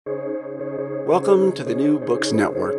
Welcome to the New Books Network.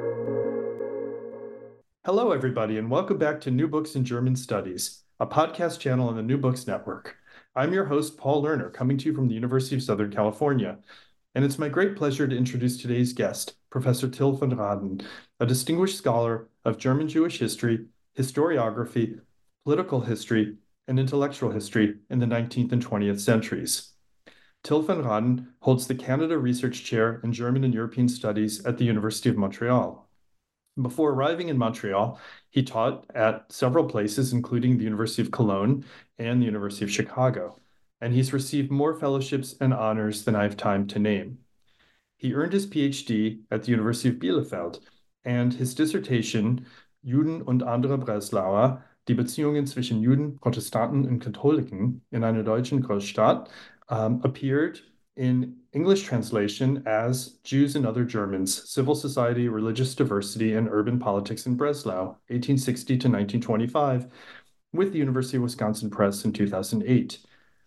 Hello, everybody, and welcome back to New Books in German Studies, a podcast channel on the New Books Network. I'm your host, Paul Lerner, coming to you from the University of Southern California. And it's my great pleasure to introduce today's guest, Professor Till van Raden, a distinguished scholar of German Jewish history, historiography, political history, and intellectual history in the 19th and 20th centuries. Till van Raden holds the Canada Research Chair in German and European Studies at the University of Montreal. Before arriving in Montreal, he taught at several places, including the University of Cologne and the University of Chicago, and he's received more fellowships and honors than I have time to name. He earned his PhD at the University of Bielefeld, and his dissertation, Juden und andere Breslauer, die Beziehungen zwischen Juden, Protestanten und Katholiken in einer deutschen Großstadt, appeared in English translation as Jews and Other Germans, Civil Society, Religious Diversity, and Urban Politics in Breslau, 1860 to 1925, with the University of Wisconsin Press in 2008.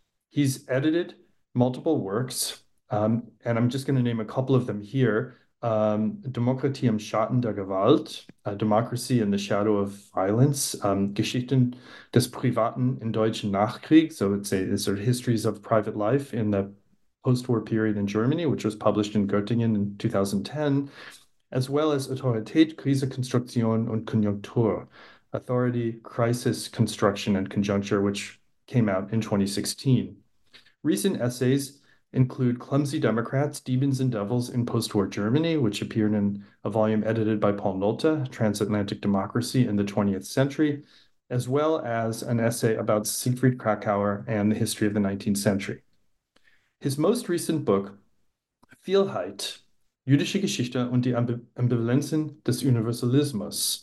He's edited multiple works, and I'm just going to name a couple of them here. Demokratie im Schatten der Gewalt, Democracy in the Shadow of Violence, Geschichten des Privaten im Deutschen Nachkrieg, so it's sort of histories of private life in the post-war period in Germany, which was published in Göttingen in 2010, as well as Autorität, Krise, Konstruktion und Konjunktur, Authority, Crisis, Construction, and Conjuncture, which came out in 2016. Recent essays include Clumsy Democrats, Demons and Devils in Post-War Germany, which appeared in a volume edited by Paul Nolte, Transatlantic Democracy in the 20th Century, as well as an essay about Siegfried Kracauer and the history of the 19th century. His most recent book, Vielheit, Jüdische Geschichte und die Ambivalenzen des Universalismus.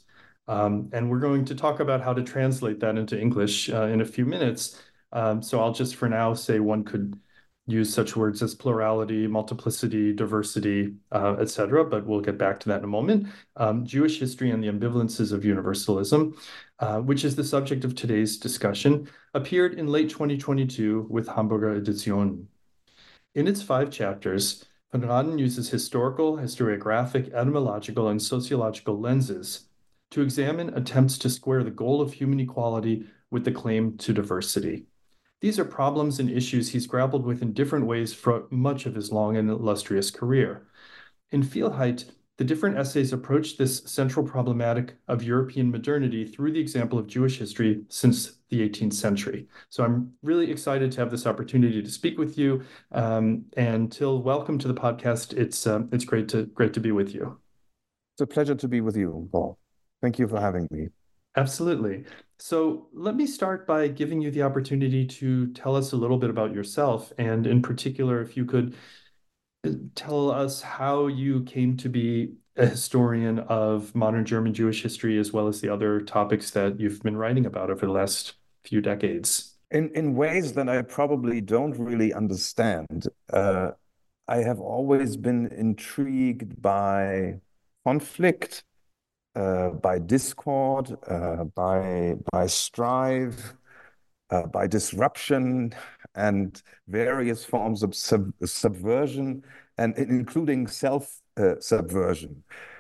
And we're going to talk about how to translate that into English in a few minutes. So I'll just for now say one could use such words as plurality, multiplicity, diversity, etc., but we'll get back to that in a moment. Jewish History and the Ambivalences of Universalism, which is the subject of today's discussion, appeared in late 2022 with Hamburger Edition. In its 5 chapters, Van Raden uses historical, historiographic, etymological, and sociological lenses to examine attempts to square the goal of human equality with the claim to diversity. These are problems and issues he's grappled with in different ways for much of his long and illustrious career. In Vielheit, the different essays approach this central problematic of European modernity through the example of Jewish history since the 18th century. So I'm really excited to have this opportunity to speak with you. And Till, welcome to the podcast. It's great to be with you. It's a pleasure to be with you, Paul. Thank you for having me. Absolutely. So let me start by giving you the opportunity to tell us a little bit about yourself, and in particular, if you could tell us how you came to be a historian of modern German Jewish history, as well as the other topics that you've been writing about over the last few decades. In ways that I probably don't really understand, I have always been intrigued by conflict, by discord, by strife, by disruption, and various forms of subversion, and including self-subversion.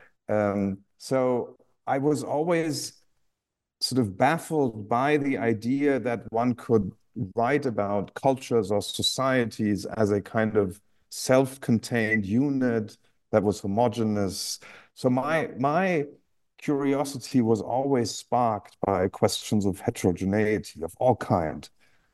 So I was always sort of baffled by the idea that one could write about cultures or societies as a kind of self-contained unit that was homogeneous. So my curiosity was always sparked by questions of heterogeneity of all kind.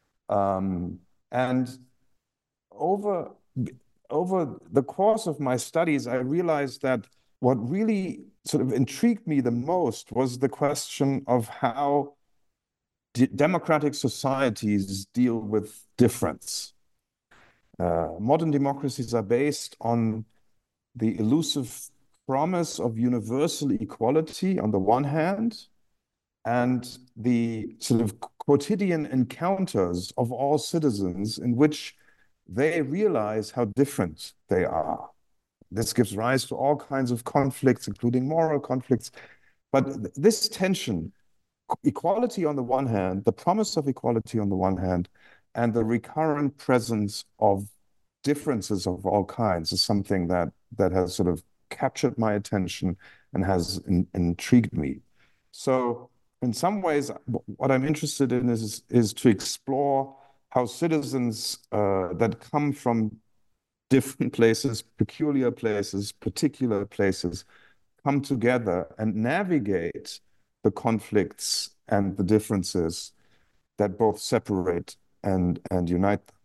And over over the course of my studies, I realized that what really sort of intrigued me the most was the question of how democratic societies deal with difference. Modern democracies are based on the elusive promise of universal equality on the one hand, and the sort of quotidian encounters of all citizens in which they realize how different they are. This gives rise to all kinds of conflicts, including moral conflicts. But this tension, equality on the one hand, the promise of equality on the one hand, and the recurrent presence of differences of all kinds is something that has sort of captured my attention and has intrigued me. So in some ways, what I'm interested in is to explore how citizens that come from different places, peculiar places, particular places, come together and navigate the conflicts and the differences that both separate and unite them.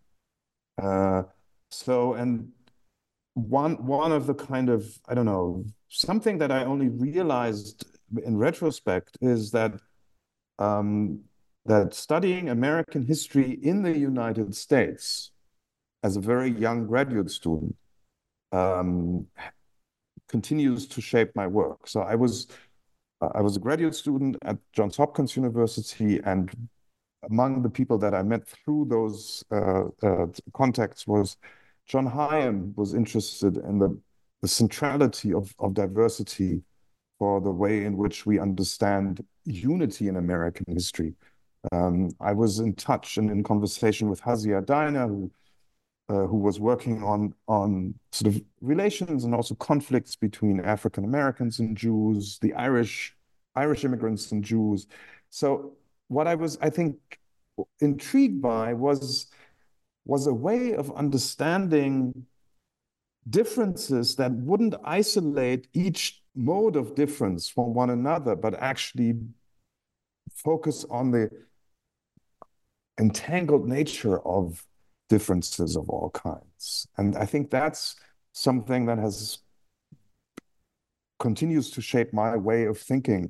And one of the kind of, I don't know, something that I only realized in retrospect is um, that studying American history in the United States as a very young graduate student um, continues to shape my work. So I was a graduate student at Johns Hopkins University, and among the people that I met through those contacts was John Higham was interested in the centrality of diversity for the way in which we understand unity in American history. I was in touch and in conversation with Hazia Diner, who was working on sort of relations and also conflicts between African Americans and Jews, the Irish immigrants and Jews. So what I was, I think, intrigued by was a way of understanding differences that wouldn't isolate each mode of difference from one another, but actually focus on the entangled nature of differences of all kinds. And I think that's something that continues to shape my way of thinking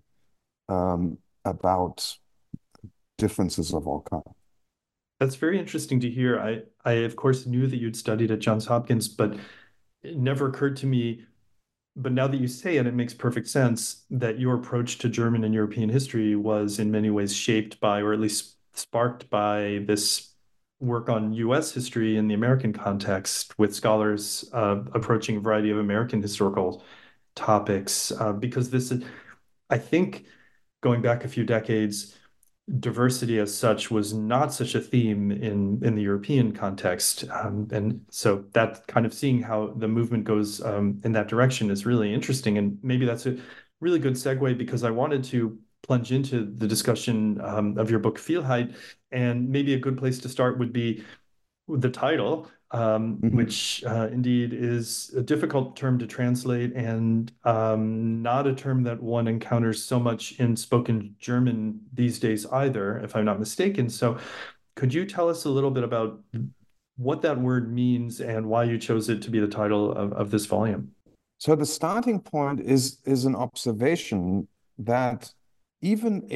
about differences of all kinds. That's very interesting to hear. I of course knew that you'd studied at Johns Hopkins, but it never occurred to me. But now that you say it, it makes perfect sense that your approach to German and European history was in many ways shaped by, or at least sparked by, this work on US history in the American context, with scholars approaching a variety of American historical topics. Because this is, I think, going back a few decades, diversity as such was not such a theme in the European context. And so that kind of seeing how the movement goes in that direction is really interesting. And maybe that's a really good segue, because I wanted to plunge into the discussion of your book, Vielheit. And maybe a good place to start would be the title, which indeed is a difficult term to translate, and not a term that one encounters so much in spoken German these days either, if I'm not mistaken. So could you tell us a little bit about what that word means and why you chose it to be the title of this volume? So the starting point is an observation that even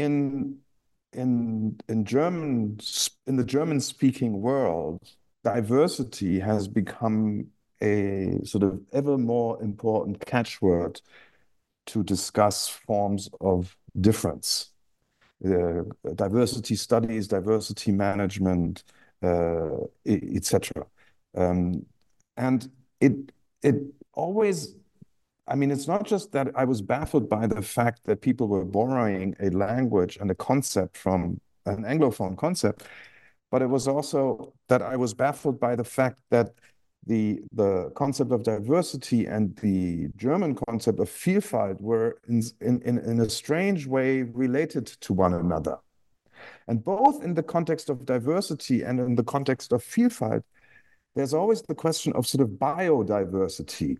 in German, in the German speaking world, diversity has become a sort of ever more important catchword to discuss forms of difference. Diversity studies, diversity management, etc. And it always, I mean, it's not just that I was baffled by the fact that people were borrowing a language and a concept from an Anglophone concept, but it was also that I was baffled by the fact that the concept of diversity and the German concept of Vielfalt were in a strange way related to one another. And both in the context of diversity and in the context of Vielfalt, there's always the question of sort of biodiversity.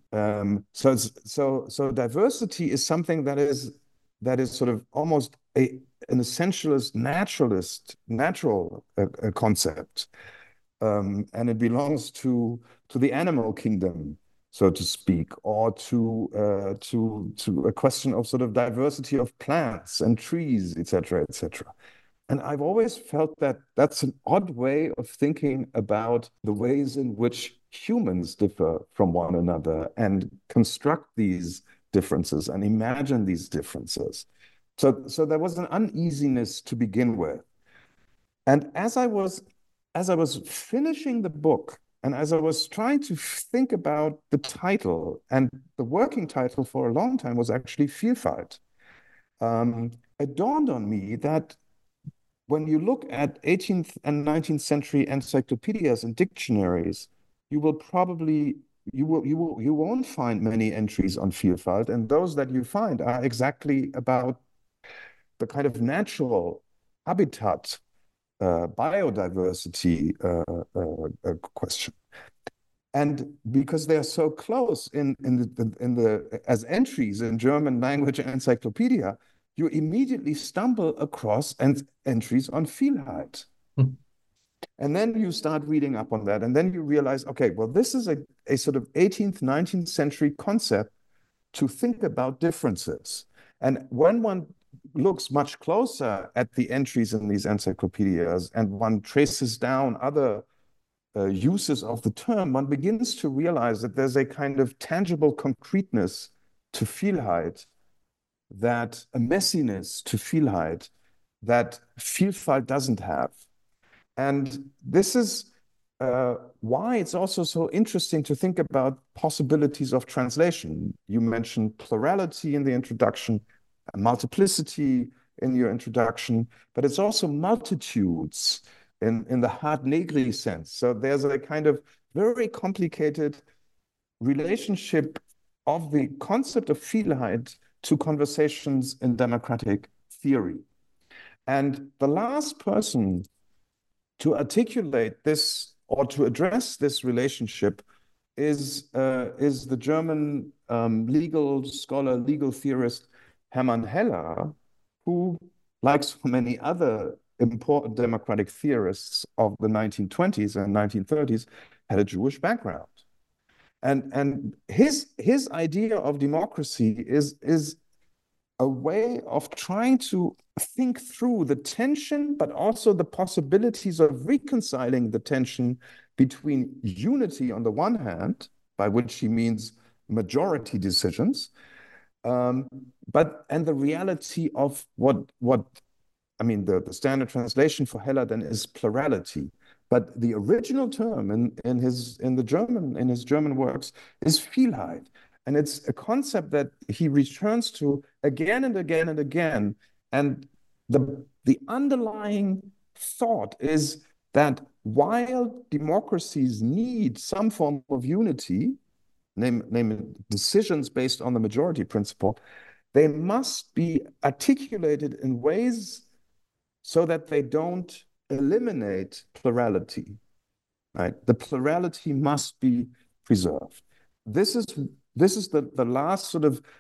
So diversity is something that is sort of almost an essentialist, natural concept, and it belongs to the animal kingdom, so to speak, or to a question of sort of diversity of plants and trees, etc., etc. And I've always felt that that's an odd way of thinking about the ways in which humans differ from one another and construct these differences and imagine these differences. So there was an uneasiness to begin with. And as I was finishing the book and as I was trying to think about the title, and the working title for a long time was actually Vielfalt, it dawned on me that when you look at 18th and 19th century encyclopedias and dictionaries, you will probably you won't find many entries on Vielfalt, and those that you find are exactly about the kind of natural habitat, biodiversity question. And because they are so close in the as entries in German language encyclopedia, you immediately stumble across entries on Vielheit. Hmm. And then you start reading up on that, and then you realize, okay, well, this is a sort of 18th, 19th century concept to think about differences. And when one looks much closer at the entries in these encyclopedias and one traces down other uses of the term, one begins to realize that there's a kind of tangible concreteness to Vielheit, that a messiness to Vielheit that Vielfalt doesn't have. And this is why it's also so interesting to think about possibilities of translation. You mentioned plurality in the introduction, multiplicity in your introduction, but it's also multitudes in the Hart-Negri sense. So there's a kind of very complicated relationship of the concept of Vielheit to conversations in democratic theory. And the last person to articulate this or to address this relationship is the German legal scholar, legal theorist Hermann Heller, who, like so many other important democratic theorists of the 1920s and 1930s, had a Jewish background. And his idea of democracy is a way of trying to think through the tension, but also the possibilities of reconciling the tension between unity on the one hand, by which he means majority decisions, and the reality of what I mean, the standard translation for Heller then is plurality. But the original term in his German works is Vielheit. And it's a concept that he returns to again and again and again. And the underlying thought is that while democracies need some form of unity, name decisions based on the majority principle, they must be articulated in ways so that they don't eliminate plurality, right? The plurality must be preserved. This is the last sort of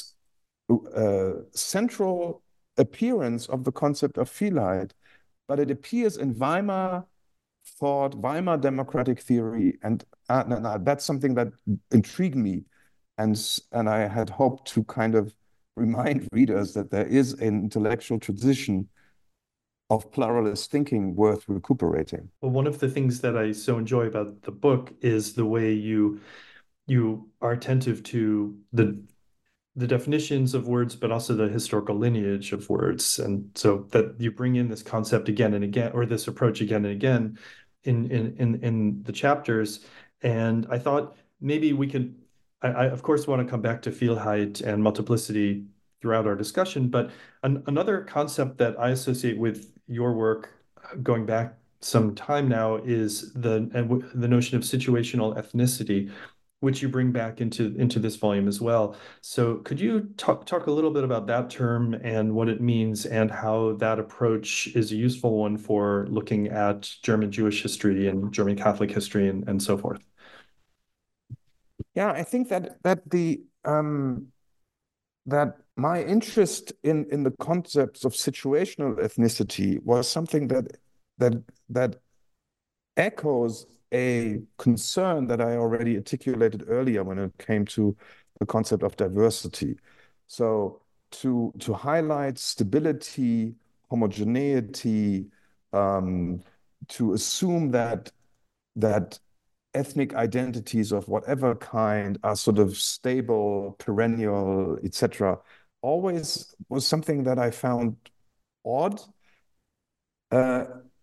central appearance of the concept of Vielheit, but it appears in Weimar thought, Weimar democratic theory, and that's something that intrigued me, and I had hoped to kind of remind readers that there is an intellectual tradition of pluralist thinking worth recuperating. Well, one of the things that I so enjoy about the book is the way you are attentive to the definitions of words, but also the historical lineage of words, and so that you bring in this concept again and again, or this approach again and again in the chapters. And I thought maybe we could, I of course want to come back to Vielheit and multiplicity throughout our discussion, but another concept that I associate with your work going back some time now is the notion of situational ethnicity, which you bring back into this volume as well. So could you talk a little bit about that term and what it means and how that approach is a useful one for looking at German Jewish history and German Catholic history and so forth? Yeah, I think that my interest in the concepts of situational ethnicity was something that echoes a concern that I already articulated earlier when it came to the concept of diversity. So to highlight stability, homogeneity, to assume that ethnic identities of whatever kind are sort of stable, perennial, etc., always was something that I found odd. Uh,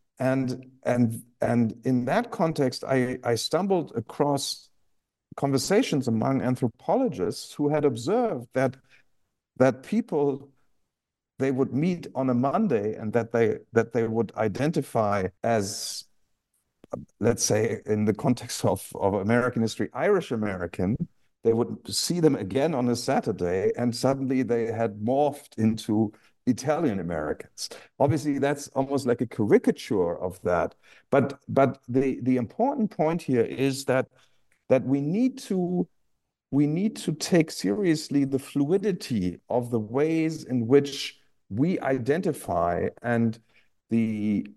and in that context, I stumbled across conversations among anthropologists who had observed that people, they would meet on a Monday and that they would identify as let's say in the context of American history, Irish American, they would see them again on a Saturday, and suddenly they had morphed into Italian Americans. Obviously, that's almost like a caricature of that. But the important point here is that we need to take seriously the fluidity of the ways in which we identify and the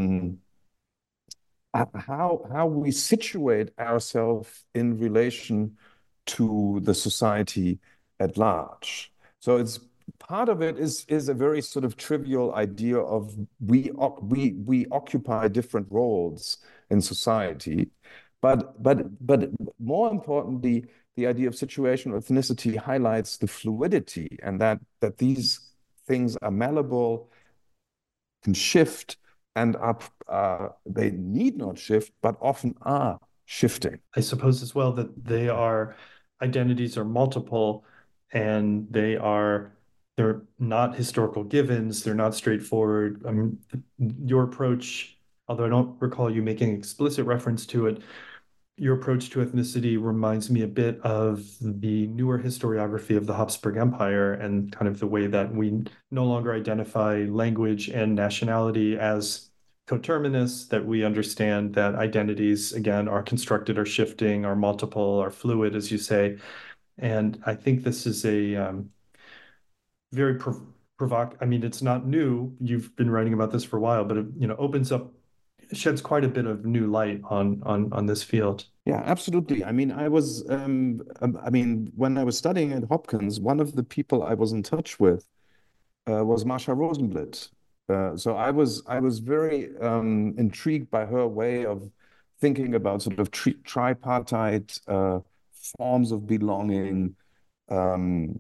how we situate ourselves in relation to the society at large. So it's part of it is a very sort of trivial idea of we occupy different roles in society, but more importantly, the idea of situational ethnicity highlights the fluidity and that these things are malleable, can shift, and they need not shift, but often are shifting. I suppose as well that identities are multiple, and they're not historical givens, they're not straightforward. Your approach, although I don't recall you making explicit reference to it, your approach to ethnicity reminds me a bit of the newer historiography of the Habsburg Empire, and kind of the way that we no longer identify language and nationality as coterminous, that we understand that identities, again, are constructed, are shifting, are multiple, are fluid, as you say. And I think this is a very I mean, it's not new. You've been writing about this for a while, but it, opens up, sheds quite a bit of new light on this field. Yeah, absolutely. I mean, I mean, when I was studying at Hopkins, one of the people I was in touch with was Marsha Rosenblit. So I was very intrigued by her way of thinking about sort of tripartite forms of belonging, um,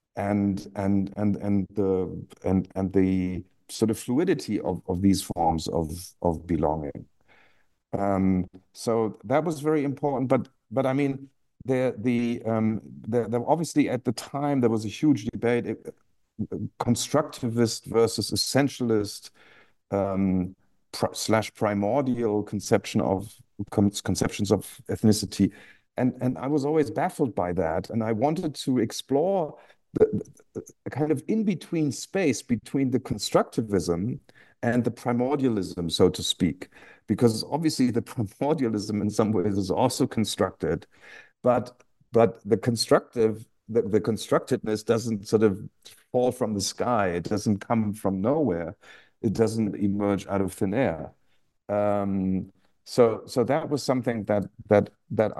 and the sort of fluidity of these forms of belonging. So that was very important. But I mean, there obviously at the time there was a huge debate, constructivist versus essentialist slash primordial conceptions of ethnicity. And I was always baffled by that. And I wanted to explore the kind of in-between space between the constructivism and the primordialism, so to speak. Because obviously the primordialism in some ways is also constructed, but the the constructedness doesn't sort of fall from the sky. It doesn't come from nowhere. It doesn't emerge out of thin air. So that was something that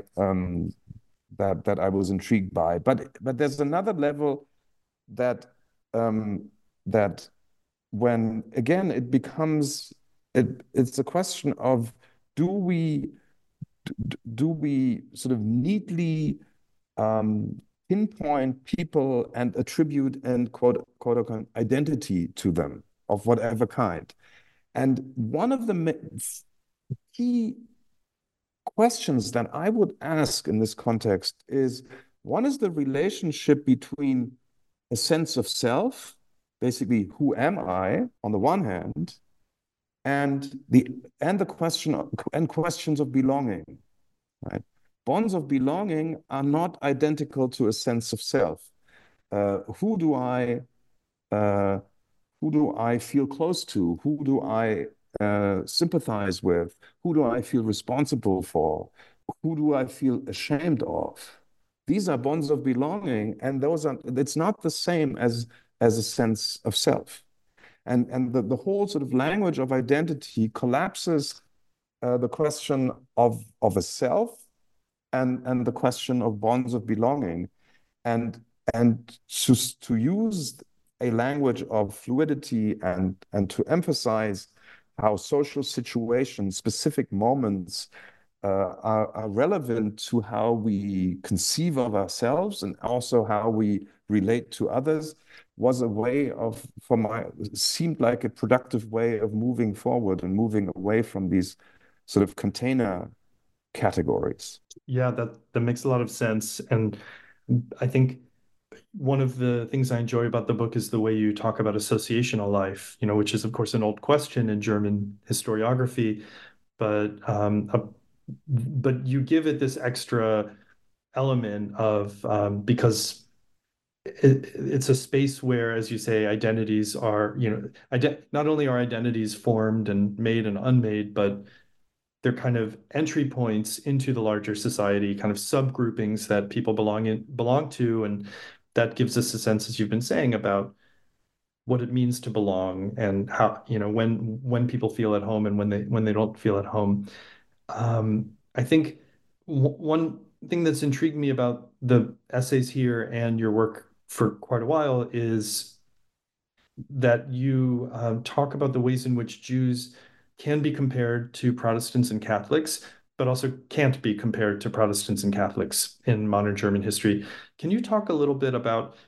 I was intrigued by. But there's another level that that when again it's a question of do we sort of neatly pinpoint people and attribute and quote unquote identity to them of whatever kind. And one of the key questions that I would ask in this context is, what is the relationship between a sense of self, basically who am I on the one hand, and the questions of belonging, right? Bonds of belonging are not identical to a sense of self. Who do I feel close to? Who do I sympathize with? Who do I feel responsible for? Who do I feel ashamed of? These are bonds of belonging, and it's not the same as a sense of self. And the whole sort of language of identity collapses the question of a self and the question of bonds of belonging, and to use a language of fluidity and to emphasize how social situations, specific moments are relevant to how we conceive of ourselves and also how we relate to others, was a way of, seemed like a productive way of moving forward and moving away from these sort of container categories. Yeah, that makes a lot of sense. And I think one of the things I enjoy about the book is the way you talk about associational life, which is, of course, an old question in German historiography. but you give it this extra element of because it's a space where, as you say, identities are, not only are identities formed and made and unmade, but they're kind of entry points into the larger society, kind of subgroupings that people belong to, and that gives us a sense, as you've been saying, about what it means to belong and how, when people feel at home and when they don't feel at home. I think one thing that's intrigued me about the essays here and your work for quite a while is that you talk about the ways in which Jews can be compared to Protestants and Catholics, but also can't be compared to Protestants and Catholics in modern German history. Can you talk a little bit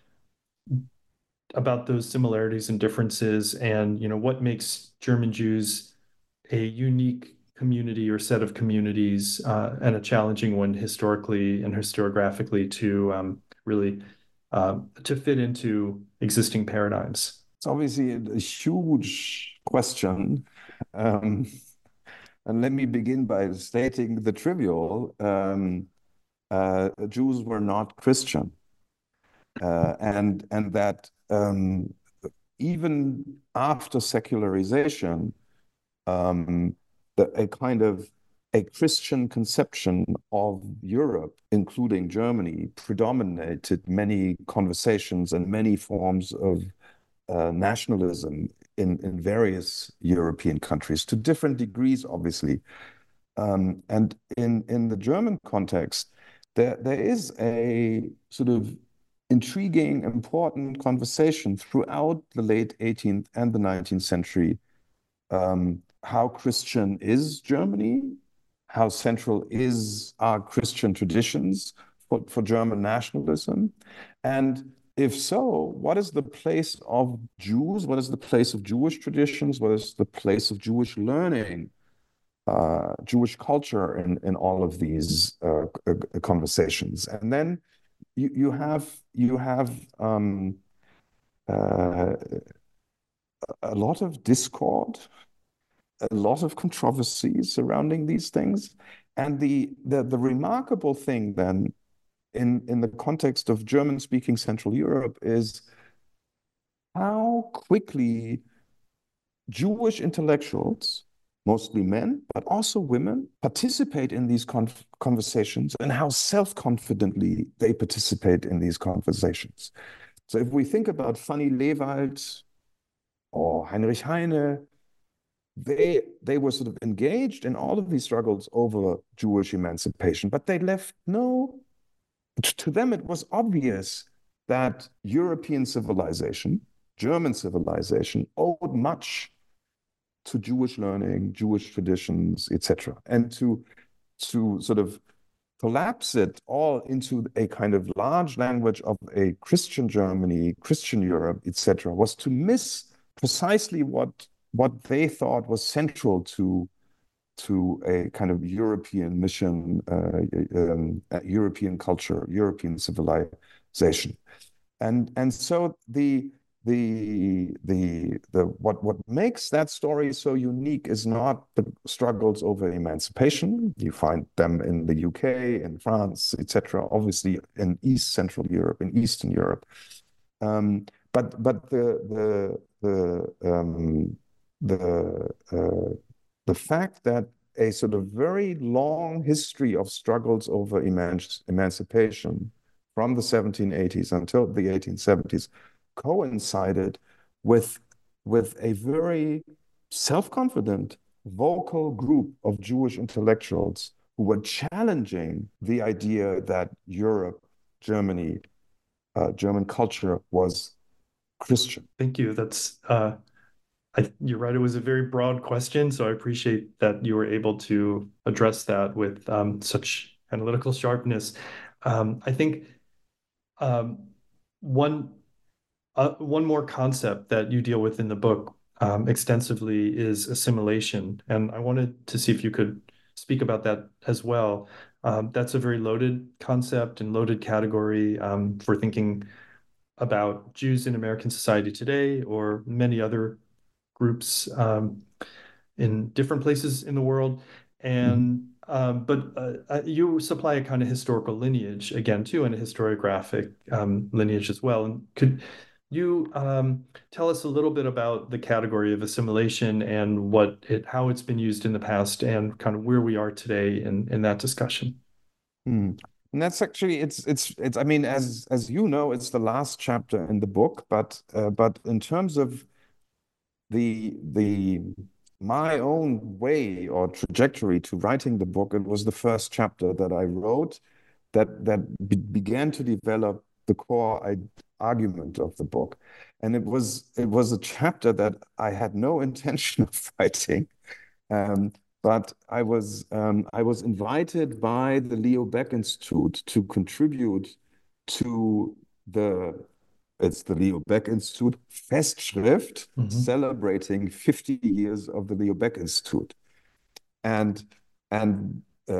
about those similarities and differences, and what makes German Jews a unique community or set of communities, and a challenging one historically and historiographically to really to fit into existing paradigms? It's obviously a huge question. Um, and let me begin by stating the trivial. Jews were not Christian. And that even after secularization, um, a kind of a Christian conception of Europe, including Germany, predominated many conversations and many forms of nationalism in various European countries to different degrees, obviously. And in the German context, there is a sort of intriguing, important conversation throughout the late 18th and the 19th century. How Christian is Germany? How central are Christian traditions for German nationalism? And if so, what is the place of Jews? What is the place of Jewish traditions? What is the place of Jewish learning, Jewish culture in all of these conversations? And then you have uh, a lot of discord, a lot of controversy surrounding these things. And the remarkable thing then in the context of German-speaking Central Europe is how quickly Jewish intellectuals, mostly men, but also women, participate in these conversations and how self-confidently they participate in these conversations. So if we think about Fanny Lewald or Heinrich Heine, they were sort of engaged in all of these struggles over Jewish emancipation, but they left no, to them it was obvious that European civilization, German civilization, owed much to Jewish learning, Jewish traditions, etc. And to sort of collapse it all into a kind of large language of a Christian Germany, Christian Europe, etc., was to miss precisely what they thought was central to a kind of European mission, European culture, European civilization. And so what makes that story so unique is not the struggles over emancipation. You find them in the UK, in France, etc., obviously in East Central Europe, in Eastern Europe. But the fact that a sort of very long history of struggles over emancipation from the 1780s until the 1870s coincided with a very self-confident, vocal group of Jewish intellectuals who were challenging the idea that Europe, Germany, German culture was Christian. Thank you. You're right. It was a very broad question, so I appreciate that you were able to address that with such analytical sharpness. I think um, one one more concept that you deal with in the book extensively is assimilation, and I wanted to see if you could speak about that as well. That's a very loaded concept and loaded category for thinking about Jews in American society today or many other groups. in different places in the world. And but you supply a kind of historical lineage again too, and a historiographic lineage as well. And could you tell us a little bit about the category of assimilation and how it's been used in the past, and kind of where we are today in that discussion? Mm. And that's actually it's I mean, as you know, it's the last chapter in the book, but in terms of the my own way or trajectory to writing the book, it was the first chapter that I wrote that began to develop the core argument of the book. And it was a chapter that I had no intention of writing. Um, but I was invited by the Leo Baeck Institute to contribute to the it's the Leo Baeck Institute Festschrift celebrating 50 years of the Leo Baeck Institute. And and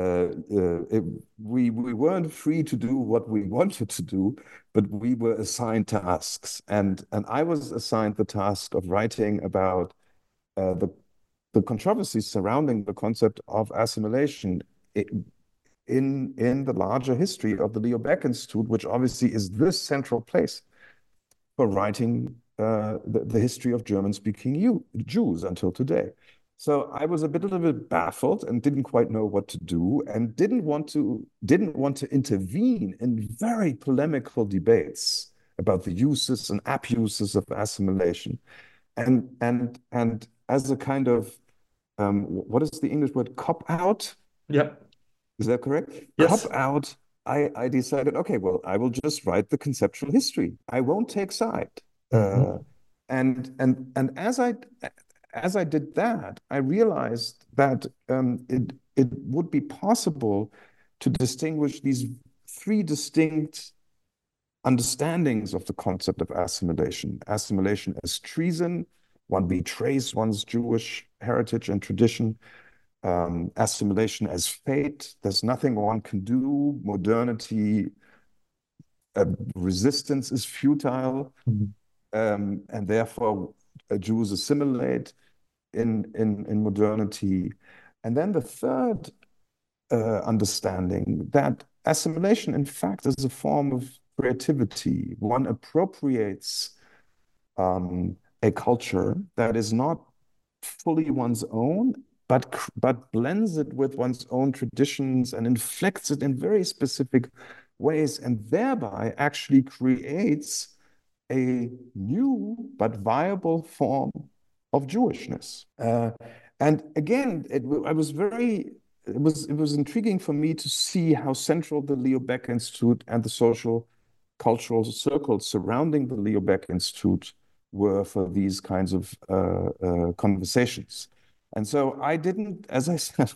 we weren't free to do what we wanted to do, but we were assigned tasks. And I was assigned the task of writing about the controversies surrounding the concept of assimilation in the larger history of the Leo Baeck Institute, which obviously is the central place for writing the history of German-speaking Jews until today. So I was a little bit baffled and didn't quite know what to do, and didn't want to intervene in very polemical debates about the uses and abuses of assimilation, and as a kind of what is the English word, cop out? Yep. Is that correct? Yes. Cop out. I decided, okay, well, I will just write the conceptual history. I won't take side. And as I did that, I realized that it would be possible to distinguish these three distinct understandings of the concept of assimilation. Assimilation as treason, one betrays one's Jewish heritage and tradition. Assimilation as fate, there's nothing one can do. Modernity, resistance is futile, and therefore Jews assimilate in modernity. And then the third understanding, that assimilation, in fact, is a form of creativity. One appropriates a culture that is not fully one's own, but blends it with one's own traditions and inflects it in very specific ways, and thereby actually creates a new but viable form of Jewishness. And again, it was intriguing for me to see how central the Leo Baeck Institute and the social cultural circles surrounding the Leo Baeck Institute were for these kinds of conversations. And so I didn't, as I said,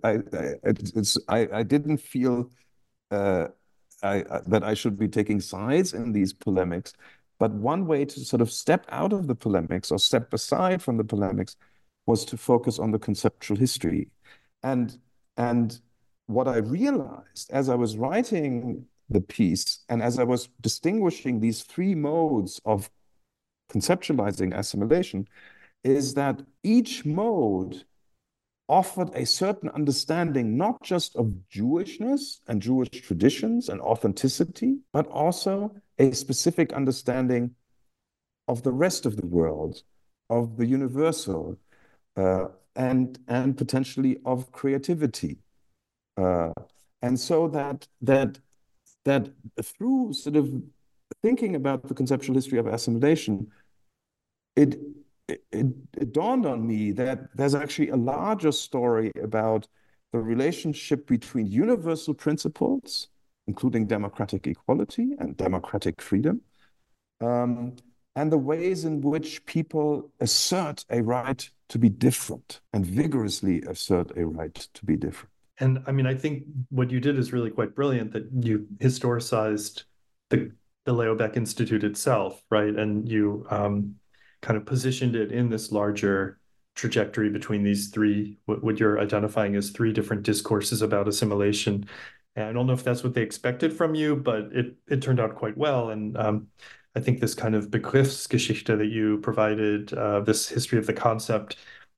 I didn't feel that I should be taking sides in these polemics. But one way to sort of step out of the polemics or step aside from the polemics was to focus on the conceptual history. And what I realized as I was writing the piece and as I was distinguishing these three modes of conceptualizing assimilation is that each mode offered a certain understanding, not just of Jewishness and Jewish traditions and authenticity, but also a specific understanding of the rest of the world, of the universal, and potentially of creativity. And so that through sort of thinking about the conceptual history of assimilation, it dawned on me that there's actually a larger story about the relationship between universal principles, including democratic equality and democratic freedom, and the ways in which people assert a right to be different and vigorously assert a right to be different. And I mean, I think what you did is really quite brilliant, that you historicized the Leo Baeck Institute itself, right? And you kind of positioned it in this larger trajectory between these three, what you're identifying as three different discourses about assimilation. And I don't know if that's what they expected from you, but it turned out quite well. And I think this kind of Begriffsgeschichte that you provided, this history of the concept,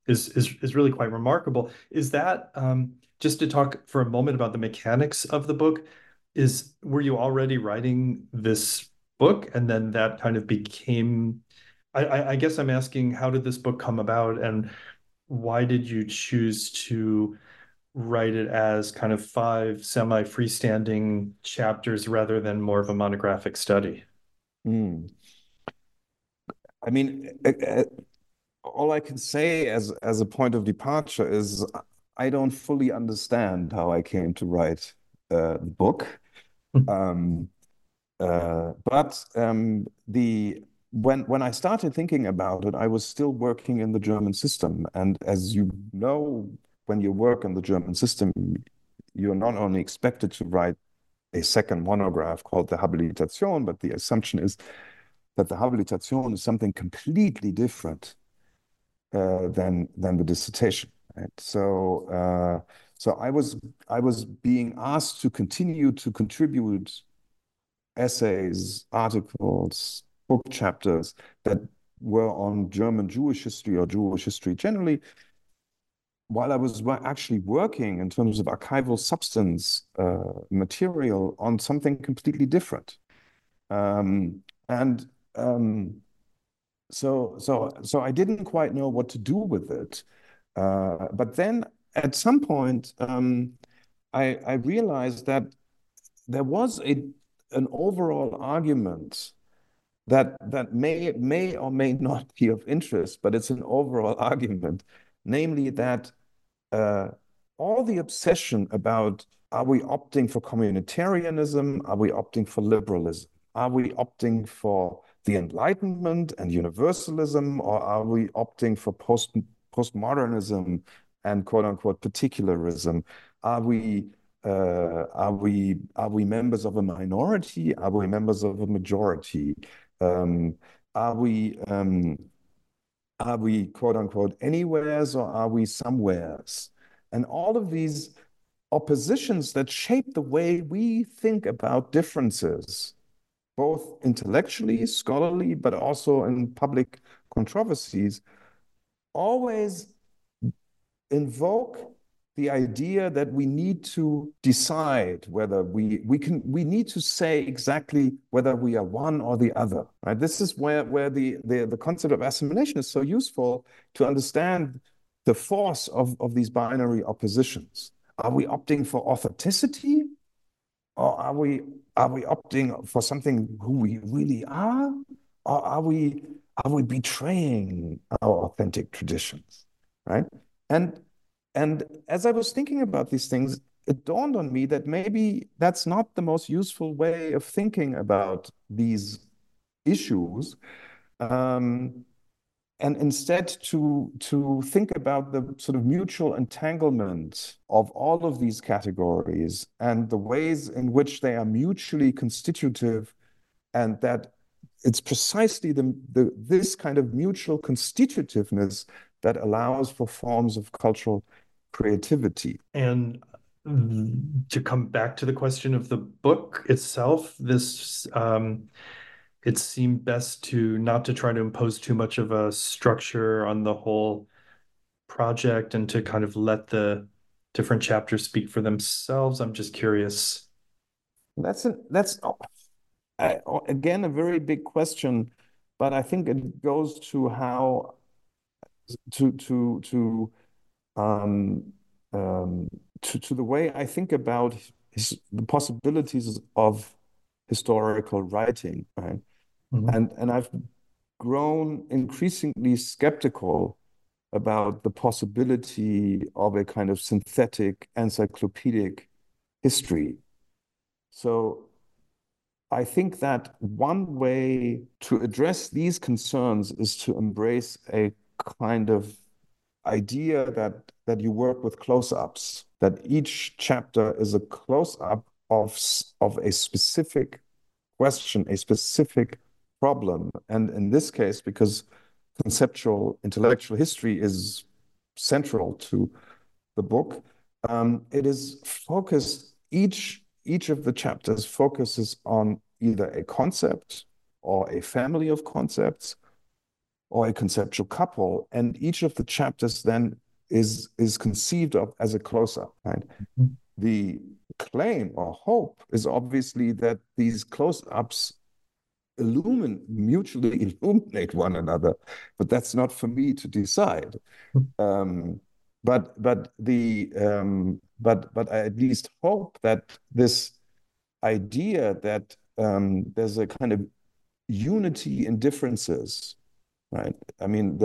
is really quite remarkable. Is that just to talk for a moment about the mechanics of the book? Were you already writing this book, and then that kind of became? I guess I'm asking, how did this book come about, and why did you choose to write it as kind of five semi-freestanding chapters rather than more of a monographic study? Mm. I mean, all I can say as a point of departure is I don't fully understand how I came to write the book. Um, but the when I started thinking about it, I was still working in the German system, and as you know, when you work in the German system, you're not only expected to write a second monograph called the Habilitation, but the assumption is that the Habilitation is something completely different than the dissertation. Right? So I was being asked to continue to contribute essays, articles, book chapters that were on German Jewish history or Jewish history generally, while I was actually working in terms of archival substance material on something completely different. Um, and so I didn't quite know what to do with it. But then at some point, I realized that there was an overall argument that may or may not be of interest, but it's an overall argument, namely that uh, all the obsession about are we opting for communitarianism, are we opting for liberalism, are we opting for the Enlightenment and universalism, or are we opting for postmodernism and quote unquote particularism? Are we are we members of a minority? Are we members of a majority? Um, are we are we quote unquote anywheres or are we somewheres? And all of these oppositions that shape the way we think about differences, both intellectually, scholarly, but also in public controversies, always invoke the idea that we need to decide whether we need to say exactly whether we are one or the other. Right? This is where the concept of assimilation is so useful to understand the force of these binary oppositions. Are we opting for authenticity, or are we opting for something who we really are, or are we betraying our authentic traditions? Right? And and as I was thinking about these things, it dawned on me that maybe that's not the most useful way of thinking about these issues. Um, and instead to think about the sort of mutual entanglement of all of these categories and the ways in which they are mutually constitutive, and that it's precisely this kind of mutual constitutiveness that allows for forms of cultural creativity. And to come back to the question of the book itself, it seemed best to not to try to impose too much of a structure on the whole project and to kind of let the different chapters speak for themselves. I'm just curious. That's again a very big question, but I think it goes to how to um, um, to the way I think about the possibilities of historical writing, right? Mhm. And I've grown increasingly skeptical about the possibility of a kind of synthetic encyclopedic history. So I think that one way to address these concerns is to embrace a kind of idea that you work with close-ups, that each chapter is a close-up of a specific question, a specific problem. And in this case, because conceptual intellectual history is central to the book, it is focused, each of the chapters focuses on either a concept or a family of concepts or a conceptual couple, and each of the chapters then is conceived of as a close-up, right? The claim or hope is obviously that these close-ups mutually illuminate one another, but that's not for me to decide. But I at least hope that this idea that there's a kind of unity in differences, right? I mean,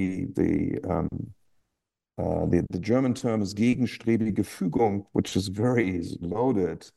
the German term is gegenstrebige Fügung, which is very loaded.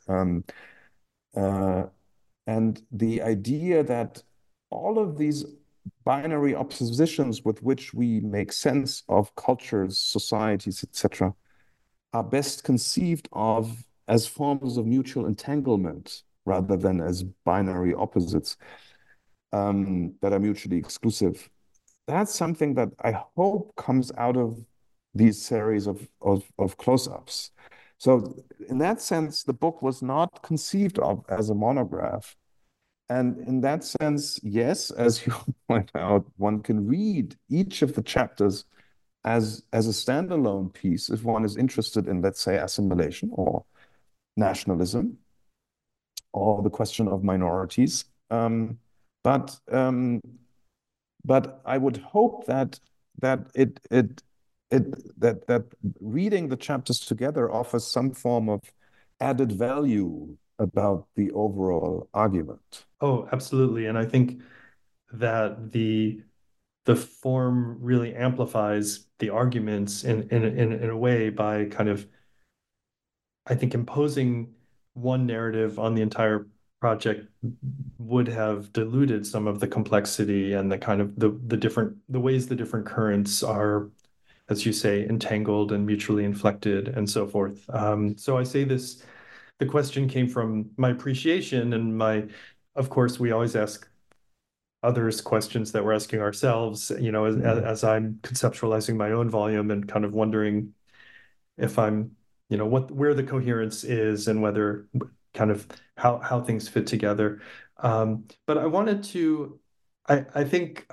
And the idea that all of these binary oppositions with which we make sense of cultures, societies, etc., are best conceived of as forms of mutual entanglement rather than as binary opposites that are mutually exclusive. That's something that I hope comes out of these series of close-ups. So in that sense, the book was not conceived of as a monograph. And in that sense, yes, as you point out, one can read each of the chapters as a standalone piece if one is interested in, let's say, assimilation or nationalism or the question of minorities. But I would hope that that reading the chapters together offers some form of added value about the overall argument. Oh, absolutely. And I think that the form really amplifies the arguments in a way by kind of, I think, imposing one narrative on the entire project would have diluted some of the complexity and the kind of the ways the different currents are, as you say, entangled and mutually inflected and so forth. So I say this, the question came from my appreciation and of course, we always ask others questions that we're asking ourselves, as I'm conceptualizing my own volume and kind of wondering if I'm, where the coherence is and whether kind of how things fit together. But I wanted to, I think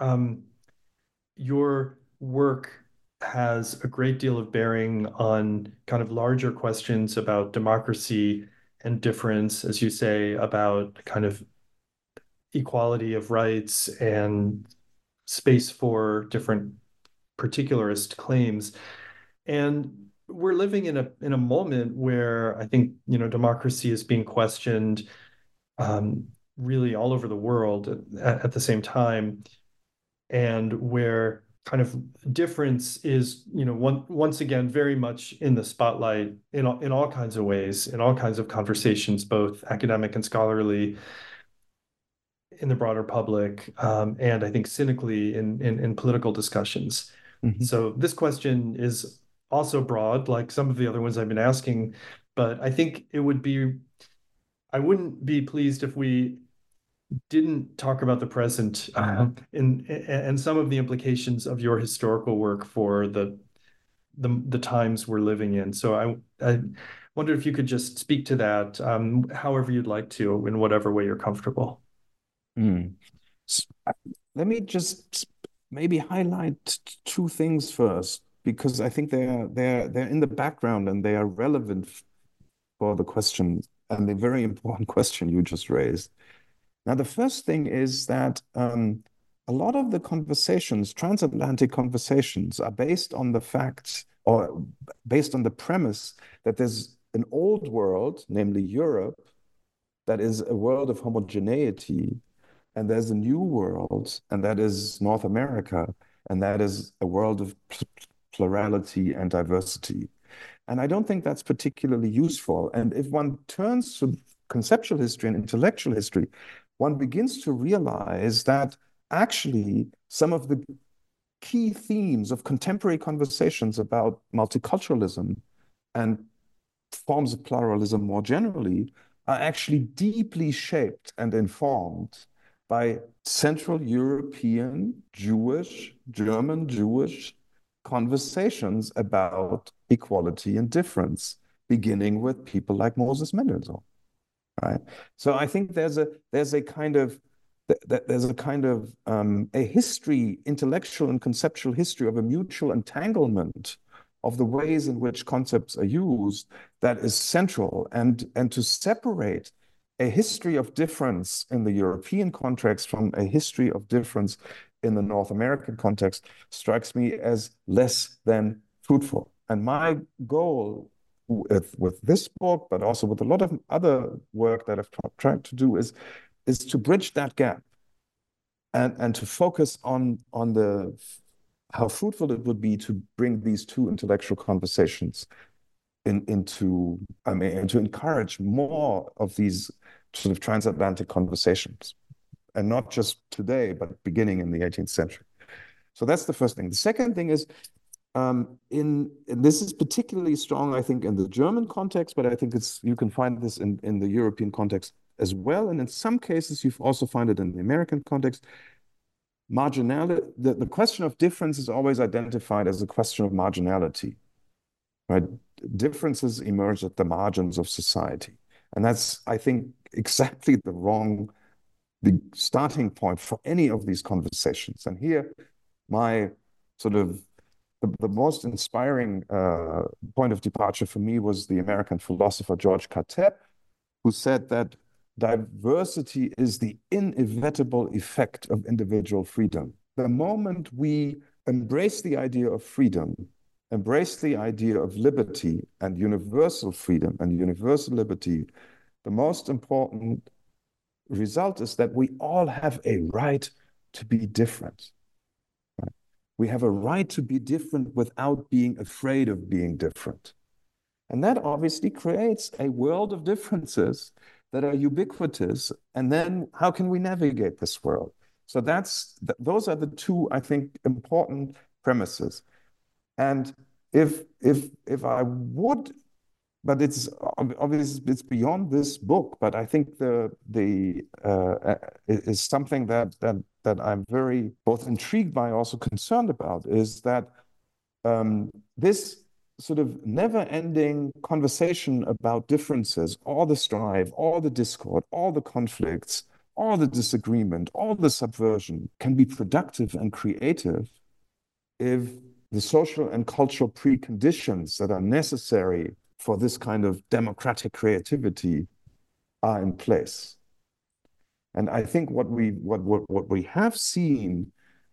your work has a great deal of bearing on kind of larger questions about democracy and difference, as you say, about kind of equality of rights and space for different particularist claims. And we're living in a moment where I think, democracy is being questioned really all over the world at the same time, and where kind of difference is, once again, very much in the spotlight in all kinds of ways, in all kinds of conversations, both academic and scholarly, in the broader public, and I think cynically in political discussions. Mm-hmm. So this question is also broad, like some of the other ones I've been asking, but I think I wouldn't be pleased if we didn't talk about the present and some of the implications of your historical work for the times we're living in. So I wonder if you could just speak to that, however you'd like to, in whatever way you're comfortable. Let me just maybe highlight two things first, because I think they're in the background and they are relevant for the question and the very important question you just raised. Now, the first thing is that a lot of the conversations, transatlantic conversations, are based on the facts or based on the premise that there's an old world, namely Europe, that is a world of homogeneity, and there's a new world, and that is North America, and that is a world of plurality and diversity. And I don't think that's particularly useful. And if one turns to conceptual history and intellectual history, one begins to realize that actually some of the key themes of contemporary conversations about multiculturalism and forms of pluralism more generally are actually deeply shaped and informed by Central European Jewish, German Jewish conversations about equality and difference, beginning with people like Moses Mendelssohn. Right. So I think there's a kind of there's a kind of a history, intellectual and conceptual history of a mutual entanglement of the ways in which concepts are used that is central. And to separate a history of difference in the European context from a history of difference in the North American context strikes me as less than fruitful. And my goal with this book, but also with a lot of other work that I've tried to do, is to bridge that gap and to focus on the how fruitful it would be to bring these two intellectual conversations into, I mean, and to encourage more of these sort of transatlantic conversations, and not just today, but beginning in the 18th century. So that's the first thing. The second thing is, and this is particularly strong, I think, in the German context, but I think you can find this in the European context as well. And in some cases, you've also find it in the American context. Marginality, the question of difference is always identified as a question of marginality, right? Differences emerge at the margins of society. And that's, I think, exactly the starting point for any of these conversations. And here, my sort of the most inspiring point of departure for me was the American philosopher George Kateb, who said that diversity is the inevitable effect of individual freedom. The moment we embrace the idea of freedom, embrace the idea of liberty and universal freedom and universal liberty, the most important result is that we all have a right to be different. Right? We have a right to be different without being afraid of being different. And that obviously creates a world of differences that are ubiquitous. And then how can we navigate this world? So those are the two, I think, important premises. And if I would, but it's obviously it's beyond this book, but I think is something that I'm very both intrigued by, also concerned about, is that this sort of never-ending conversation about differences, all the strife, all the discord, all the conflicts, all the disagreement, all the subversion can be productive and creative if the social and cultural preconditions that are necessary for this kind of democratic creativity are in place. And I think what we have seen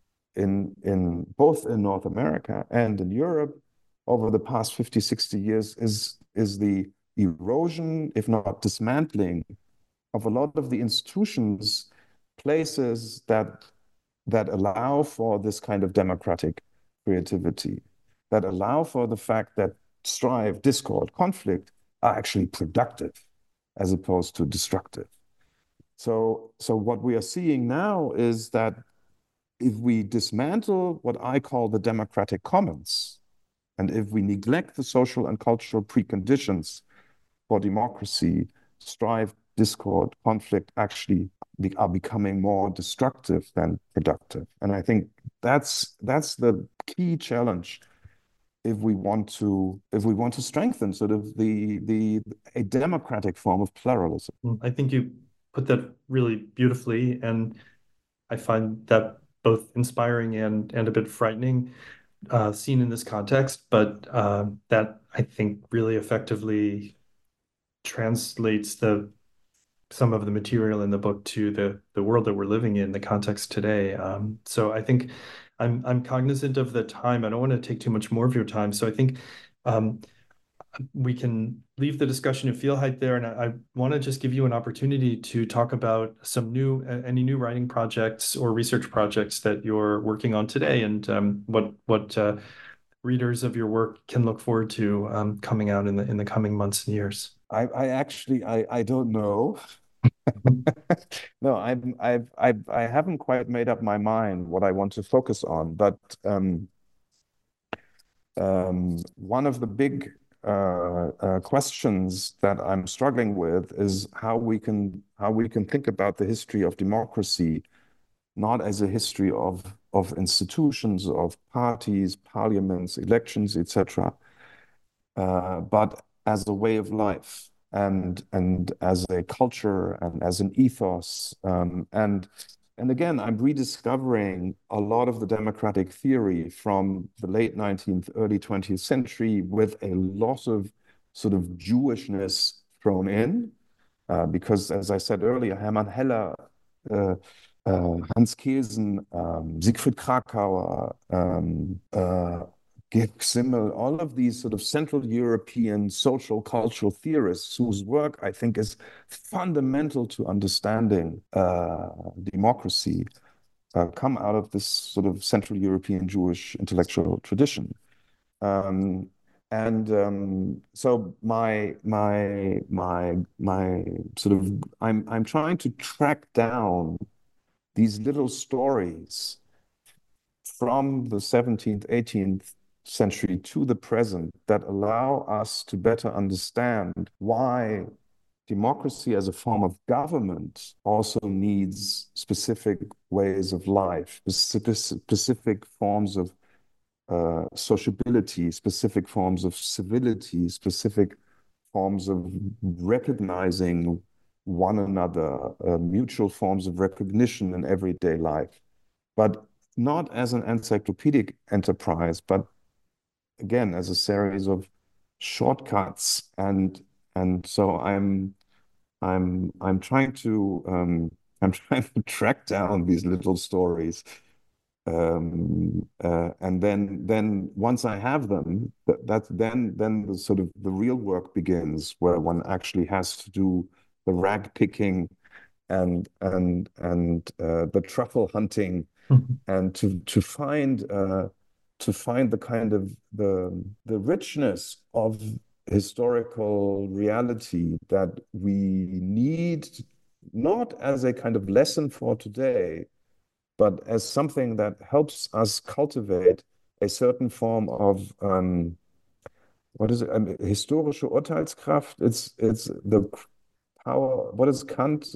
in both in North America and in Europe over the past 50, 60 years is the erosion, if not dismantling, of a lot of the institutions, places that allow for this kind of democratic creativity, that allow for the fact that strife, discord, conflict are actually productive as opposed to destructive. So what we are seeing now is that if we dismantle what I call the democratic commons, and if we neglect the social and cultural preconditions for democracy, strife, discord, conflict actually are becoming more destructive than productive. And I think that's the key challenge if we want to strengthen sort of a democratic form of pluralism. I think you put that really beautifully, and I find that both inspiring and a bit frightening, seen in this context, but that I think really effectively translates some of the material in the book to the world that we're living in, the context today. So I think I'm cognizant of the time. I don't want to take too much more of your time. So I think we can leave the discussion in Fehlheit there, and I want to just give you an opportunity to talk about any new writing projects or research projects that you're working on today, and what readers of your work can look forward to coming out in the coming months and years. I actually don't know. No, I haven't quite made up my mind what I want to focus on, but one of the big questions that I'm struggling with is how we can think about the history of democracy, not as a history of institutions, of parties, parliaments, elections, etc., but as a way of life and as a culture and as an ethos. And and again, I'm rediscovering a lot of the democratic theory from the late 19th, early 20th century with a lot of sort of Jewishness thrown in. Because, as I said earlier, Hermann Heller, uh, Hans Kelsen, Siegfried Kracauer, Georg Simmel, all of these sort of Central European social cultural theorists whose work I think is fundamental to understanding democracy, come out of this sort of Central European Jewish intellectual tradition. Um, so my sort of I'm trying to track down these little stories from the 17th, 18th century to the present that allow us to better understand why democracy as a form of government also needs specific ways of life, specific forms of sociability, specific forms of civility, specific forms of recognizing one another, mutual forms of recognition in everyday life, but not as an encyclopedic enterprise, but again as a series of shortcuts. And so I'm trying to I'm trying to track down these little stories, and then once I have them, then the sort of the real work begins, where one actually has to do the rag picking and the truffle hunting, and to find the kind of the richness of historical reality that we need, not as a kind of lesson for today, but as something that helps us cultivate a certain form of what is it? Historische Urteilskraft. It's the power. What is Kant?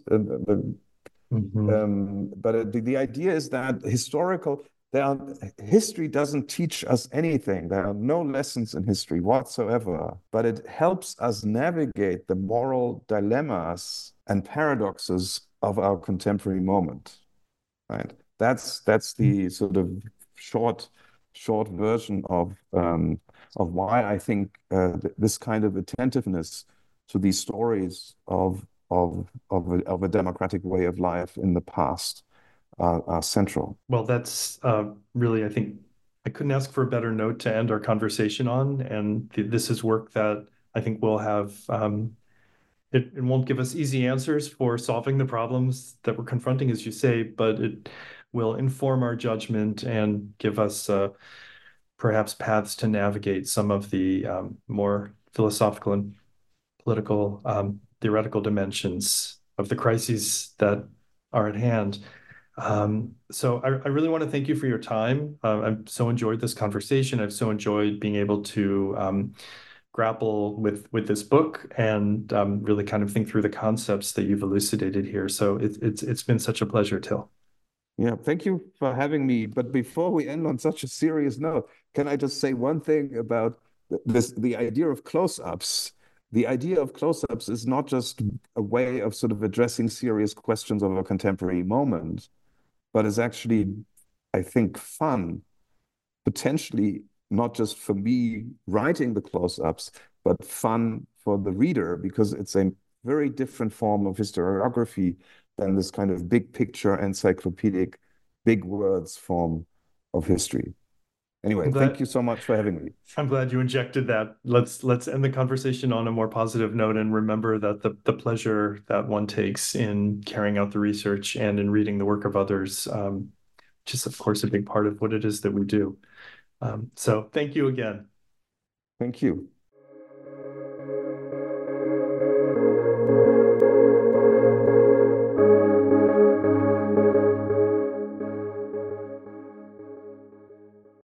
But the idea is that history doesn't teach us anything. There are no lessons in history whatsoever, but it helps us navigate the moral dilemmas and paradoxes of our contemporary moment. Right? That's the sort of short version of why I think this kind of attentiveness to these stories of a democratic way of life in the past are central. Well, that's really, I think, I couldn't ask for a better note to end our conversation on. And this is work that I think will have, it won't give us easy answers for solving the problems that we're confronting, as you say, but it will inform our judgment and give us perhaps paths to navigate some of the more philosophical and political, theoretical dimensions of the crises that are at hand. So I really want to thank you for your time. I've so enjoyed this conversation. I've so enjoyed being able to grapple with this book and really kind of think through the concepts that you've elucidated here. So it's been such a pleasure, Till. Yeah, thank you for having me. But before we end on such a serious note, can I just say one thing about the idea of close-ups? The idea of close-ups is not just a way of sort of addressing serious questions of a contemporary moment, but is actually, I think, fun, potentially not just for me writing the close-ups, but fun for the reader, because it's a very different form of historiography than this kind of big picture, encyclopedic, big words form of history. Anyway, thank you so much for having me. I'm glad you injected that. Let's end the conversation on a more positive note and remember that the pleasure that one takes in carrying out the research and in reading the work of others, just of course a big part of what it is that we do. So thank you again. Thank you.